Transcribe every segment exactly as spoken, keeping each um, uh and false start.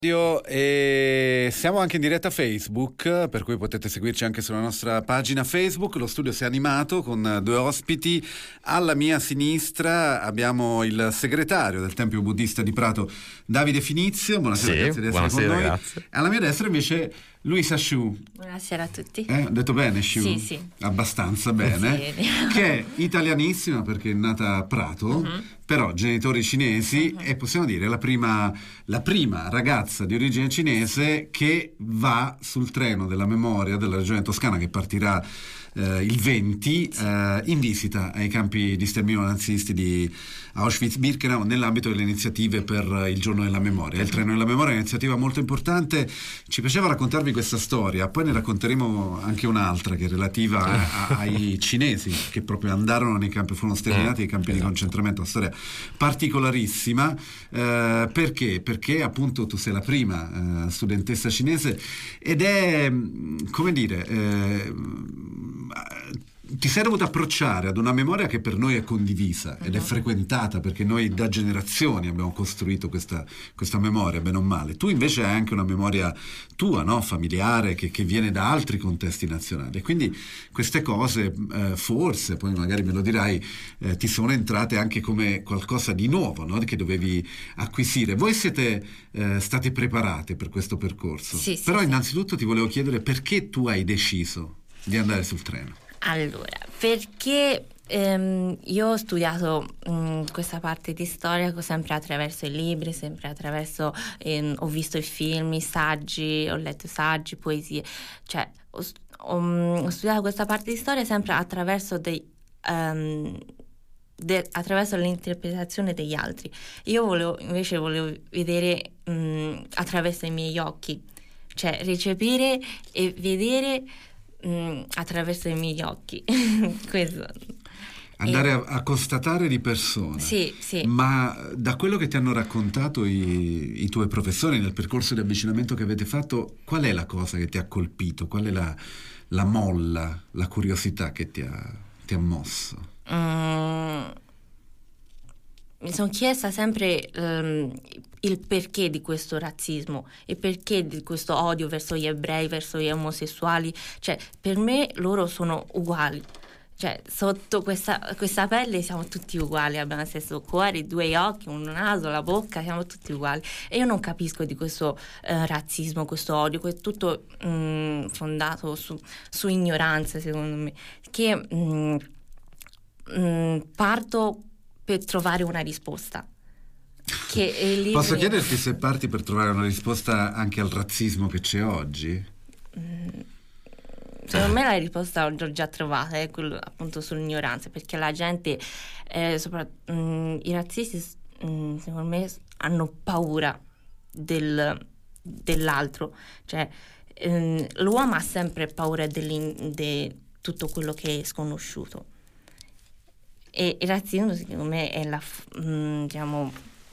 E siamo anche in diretta Facebook, per cui potete seguirci anche sulla nostra pagina Facebook. Lo studio si è animato con due ospiti. Alla mia sinistra abbiamo il segretario del Tempio Buddista di Prato, Davide Finizio. Buonasera, sì, grazie di essere buonasera, con noi. Grazie. Alla mia destra invece Luisa Sciù. Buonasera a tutti. Eh, ho detto bene, Sciù? Sì, sì. Abbastanza bene. Sì. Che è italianissima perché è nata a Prato, uh-huh. però genitori cinesi, uh-huh. e possiamo dire la prima, la prima ragazza di origine cinese che va sul treno della memoria della regione toscana, che partirà eh, il venti eh, in visita ai campi di sterminio nazisti di Auschwitz-Birkenau nell'ambito delle iniziative per il giorno della memoria. Il treno della memoria è un'iniziativa molto importante. Ci piaceva raccontarvi questa storia, poi ne racconteremo anche un'altra che è relativa a, a, ai cinesi che proprio andarono nei campi, furono sterminati nei campi esatto. di concentramento. Una storia particolarissima, eh, perché? Perché appunto tu sei la prima eh, studentessa cinese ed è, come dire, eh, ti sei dovuta approcciare ad una memoria che per noi è condivisa ed è frequentata, perché noi da generazioni abbiamo costruito questa, questa memoria, bene o male. Tu invece hai anche una memoria tua, no? familiare, che, che viene da altri contesti nazionali, e quindi queste cose eh, forse, poi magari me lo dirai, eh, ti sono entrate anche come qualcosa di nuovo, no? che dovevi acquisire. Voi siete eh, state preparate per questo percorso, sì, sì, però sì. innanzitutto ti volevo chiedere perché tu hai deciso di andare sul treno. Allora, perché ehm, io ho studiato mh, questa parte di storia sempre attraverso i libri, sempre attraverso, ehm, ho visto i film, i saggi, ho letto saggi, poesie, cioè ho, ho, ho studiato questa parte di storia sempre attraverso dei... Um, De, attraverso l'interpretazione degli altri. Io volevo invece volevo vedere mh, attraverso i miei occhi, cioè recepire e vedere mh, attraverso i miei occhi. Questo. Andare e... a, a constatare di persona. Sì, sì. Ma da quello che ti hanno raccontato i, i tuoi professori nel percorso di avvicinamento che avete fatto, qual è la cosa che ti ha colpito? Qual è la, la molla, la curiosità che ti ha, ti ha mosso? Mm, mi sono chiesta sempre um, il perché di questo razzismo, il perché di questo odio verso gli ebrei, verso gli omosessuali. Cioè, per me loro sono uguali. Cioè, sotto questa, questa pelle siamo tutti uguali, abbiamo lo stesso cuore, due occhi, un naso, la bocca, siamo tutti uguali. E io non capisco di questo eh, razzismo, questo odio, è tutto mh, fondato su, su ignoranza, secondo me. Che mh, mh, parto per trovare una risposta. Che libri... Posso chiederti se parti per trovare una risposta anche al razzismo che c'è oggi? Mm. Secondo me la risposta l'ho già trovata, è quello appunto sull'ignoranza, perché la gente, eh, sopra, mh, i razzisti, mh, secondo me, hanno paura del, dell'altro, cioè mh, l'uomo ha sempre paura di tutto quello che è sconosciuto, e il razzismo secondo me è la, mh, diciamo,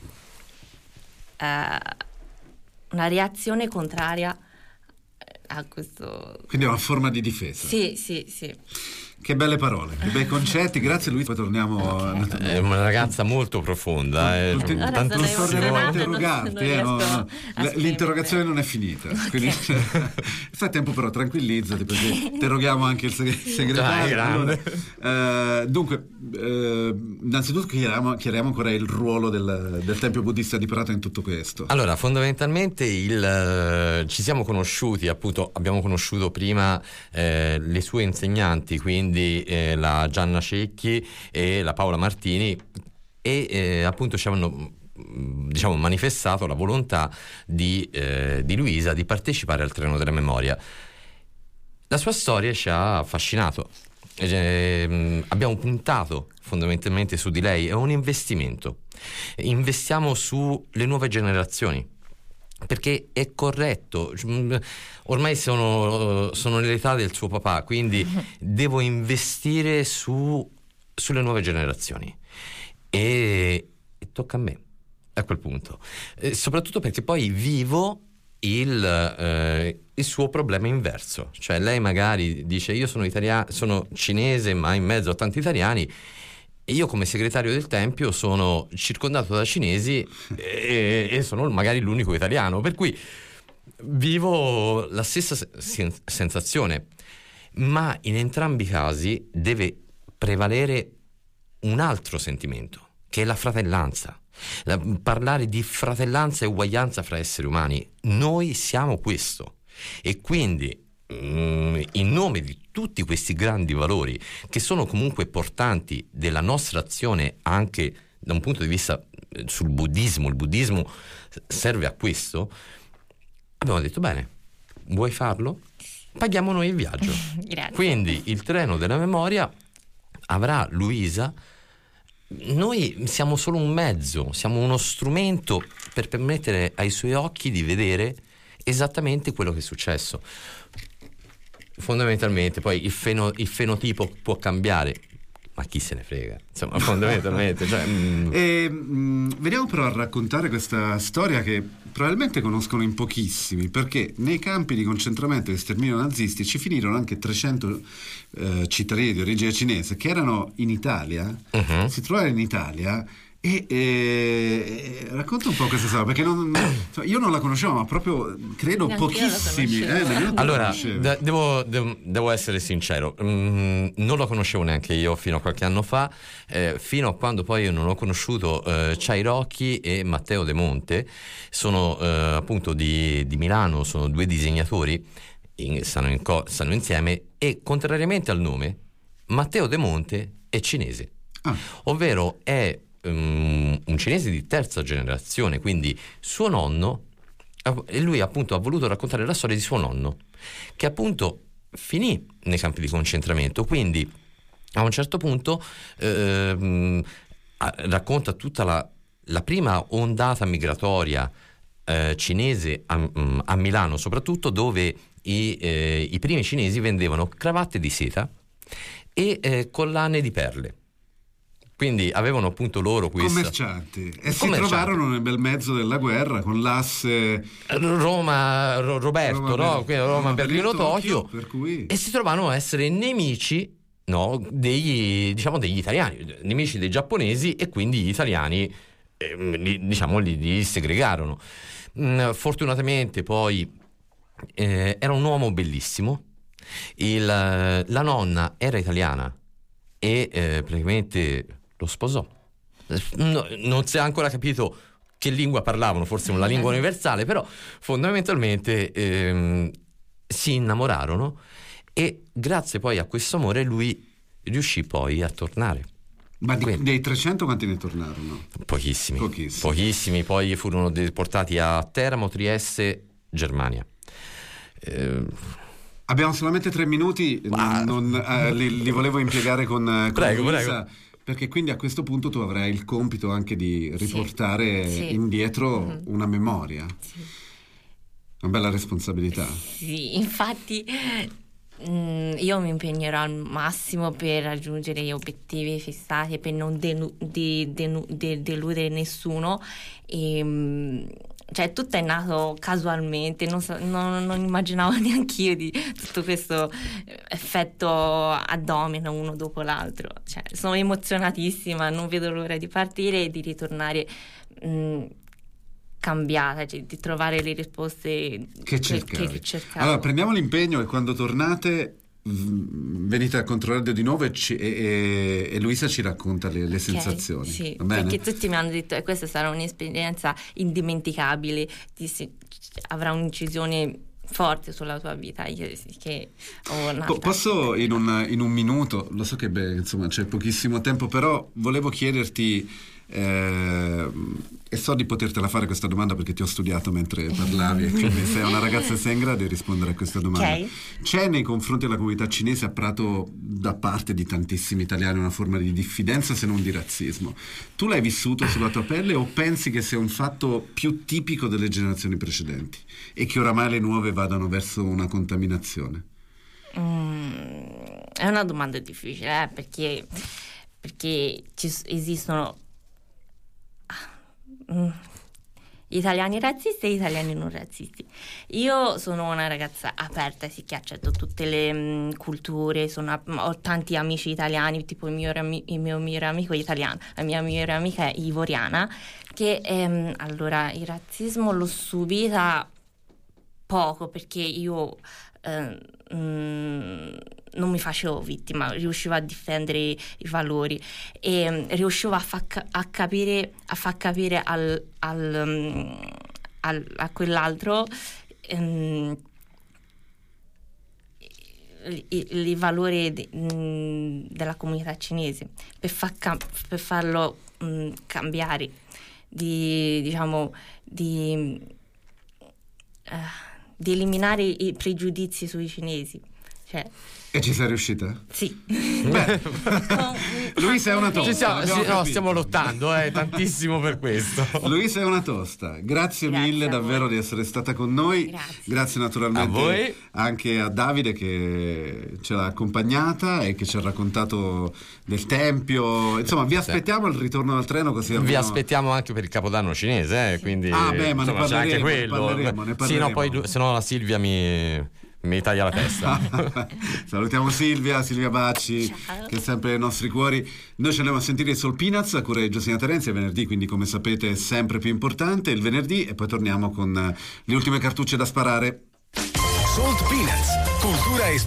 uh, una reazione contraria a questo. Quindi è una forma di difesa. Sì, sì, sì. Che belle parole, che bei concetti, grazie Luisa. Poi torniamo. Okay. È una ragazza molto profonda, eh, non torneremo a interrogarti, eh, no, no. L'interrogazione non è finita, okay. Quindi nel frattempo però tranquillizzati, perché interroghiamo anche il segretario. Dai, allora, eh, dunque, eh, innanzitutto chiariamo, chiariamo ancora il ruolo del, del Tempio Buddista di Prato in tutto questo. Allora, fondamentalmente il, ci siamo conosciuti, appunto, abbiamo conosciuto prima eh, le sue insegnanti, quindi Quindi eh, la Gianna Cecchi e la Paola Martini, e eh, appunto ci hanno diciamo manifestato la volontà di, eh, di Luisa di partecipare al Treno della Memoria. La sua storia ci ha affascinato, eh, abbiamo puntato fondamentalmente su di lei, è un investimento, investiamo sulle nuove generazioni, perché è corretto, ormai sono, sono nell'età del suo papà, quindi devo investire su, sulle nuove generazioni, e, e tocca a me a quel punto, e soprattutto perché poi vivo il, eh, il suo problema inverso, cioè lei magari dice io sono italiano, sono cinese ma in mezzo a tanti italiani, E io come segretario del Tempio sono circondato da cinesi e, e sono magari l'unico italiano, per cui vivo la stessa sen- sensazione, ma in entrambi i casi deve prevalere un altro sentimento, che è la fratellanza. La, parlare di fratellanza e uguaglianza fra esseri umani. Noi siamo questo, e quindi mm, in nome di tutti questi grandi valori che sono comunque portanti della nostra azione, anche da un punto di vista eh, sul buddismo, il buddismo serve a questo, abbiamo detto bene, vuoi farlo? Paghiamo noi il viaggio. Grazie. Quindi il treno della memoria avrà Luisa. Noi siamo solo un mezzo, siamo uno strumento per permettere ai suoi occhi di vedere esattamente quello che è successo. Fondamentalmente poi il, feno, il fenotipo può cambiare, ma chi se ne frega, insomma, fondamentalmente. Cioè, mm. E, mh, veniamo però a raccontare questa storia che probabilmente conoscono in pochissimi, perché nei campi di concentramento e di sterminio nazisti ci finirono anche trecento eh, cittadini di origine cinese che erano in Italia, uh-huh. si trovavano in Italia. E, e, e racconta un po' questa storia, perché non, insomma, io non la conoscevo, ma proprio credo Neanche pochissimi. Eh, allora, de- devo, de- devo essere sincero, mm, non la conoscevo neanche io fino a qualche anno fa, eh, fino a quando poi io non ho conosciuto eh, Chai Rocchi e Matteo De Monte. Sono eh, appunto di, di Milano, sono due disegnatori, in, stanno, in co- stanno insieme, e contrariamente al nome, Matteo De Monte è cinese, ah. ovvero è um, un cinese di terza generazione, quindi suo nonno, e lui appunto ha voluto raccontare la storia di suo nonno, che appunto finì nei campi di concentramento, quindi a un certo punto ehm, racconta tutta la, la prima ondata migratoria eh, cinese a, a Milano, soprattutto, dove i, eh, i primi cinesi vendevano cravatte di seta e eh, collane di perle. Quindi avevano appunto loro questa... commercianti, e si trovarono nel bel mezzo della guerra con l'asse Roma Ro, Roberto, Roma, no? Roma, Roma Berlino, Tokyo, per cui... e si trovavano a essere nemici, no, degli, diciamo, degli italiani, nemici dei giapponesi, e quindi gli italiani eh, li, diciamo li, li segregarono. Mm, fortunatamente poi eh, era un uomo bellissimo, il, la nonna era italiana e eh, praticamente lo sposò. No, non si è ancora capito che lingua parlavano, forse una lingua universale, però fondamentalmente ehm, si innamorarono, e grazie poi a questo amore lui riuscì poi a tornare. Ma di, Quindi, dei trecento quanti ne tornarono? Pochissimi, pochissimi, pochissimi, poi furono deportati a Teramo, Trieste, Germania. Eh, Abbiamo solamente tre minuti, ma... non, eh, li, li volevo impiegare con, con prego, Luisa, prego. Perché quindi a questo punto tu avrai il compito anche di riportare sì, sì. indietro mm-hmm. una memoria. Sì. Una bella responsabilità. Sì, infatti mh, io mi impegnerò al massimo per raggiungere gli obiettivi fissati e per non delu- de- de- de- deludere nessuno. E, mh, cioè tutto è nato casualmente, non, so, non, non immaginavo neanche io di tutto questo effetto a domino uno dopo l'altro. Cioè, sono emozionatissima, non vedo l'ora di partire e di ritornare mh, cambiata, cioè di trovare le risposte che cercavi. Che, che cercavo. Allora prendiamo l'impegno, e quando tornate venite a Controradio di nuovo e, ci, e, e Luisa ci racconta le, le okay, sensazioni. Sì, va bene? Perché tutti mi hanno detto che questa sarà un'esperienza indimenticabile, di, avrà un'incisione forte sulla tua vita. Io, che ho nata. Po- posso in un, in un minuto, lo so che beh, insomma c'è pochissimo tempo, però volevo chiederti, eh, e so di potertela fare questa domanda perché ti ho studiato mentre parlavi e quindi sei una ragazza e sei in grado di rispondere a questa domanda. Okay. C'è nei confronti della comunità cinese a Prato, da parte di tantissimi italiani, una forma di diffidenza, se non di razzismo? Tu l'hai vissuto sulla tua pelle o pensi che sia un fatto più tipico delle generazioni precedenti e che oramai le nuove vadano verso una contaminazione? Mm, è una domanda difficile, eh, perché perché ci esistono italiani razzisti e italiani non razzisti. Io sono una ragazza aperta, sì, che accetto tutte le mh, culture, sono, ho tanti amici italiani, tipo il mio, il mio migliore amico è italiano, la mia migliore amica è ivoriana, che ehm, allora il razzismo l'ho subita poco, perché io eh, mh, non mi facevo vittima, riuscivo a difendere i valori e um, riuscivo a, fa, a capire a far capire al, al, um, al, a quell'altro um, il, il valore de, um, della comunità cinese, per, far, per farlo um, cambiare, di diciamo di, uh, di eliminare i pregiudizi sui cinesi, cioè. E ci sei riuscita? Sì. Beh, Luisa è una tosta. Ci siamo, sì, no, stiamo lottando eh, tantissimo per questo. Luisa è una tosta. Grazie, Grazie mille davvero voi. di essere stata con noi. Grazie. Grazie naturalmente a voi. Anche a Davide che ce l'ha accompagnata e che ci ha raccontato del tempio. Insomma, vi aspettiamo al ritorno al treno, così Vi almeno... aspettiamo anche per il Capodanno cinese, eh, quindi Ah, beh, ma ne insomma, c'è anche parleremo, ne quello. parleremo, ne Sì, no, parleremo. poi se no la Silvia mi mi taglia la testa. Salutiamo Silvia, Silvia Bacci, Ciao. che è sempre nei nostri cuori. Noi ci andiamo a sentire i Soul Peanuts a cura di Giustina Terenzi. Il venerdì, quindi, come sapete, è sempre più importante il venerdì, e poi torniamo con le ultime cartucce da sparare. Salt Peanuts, cultura e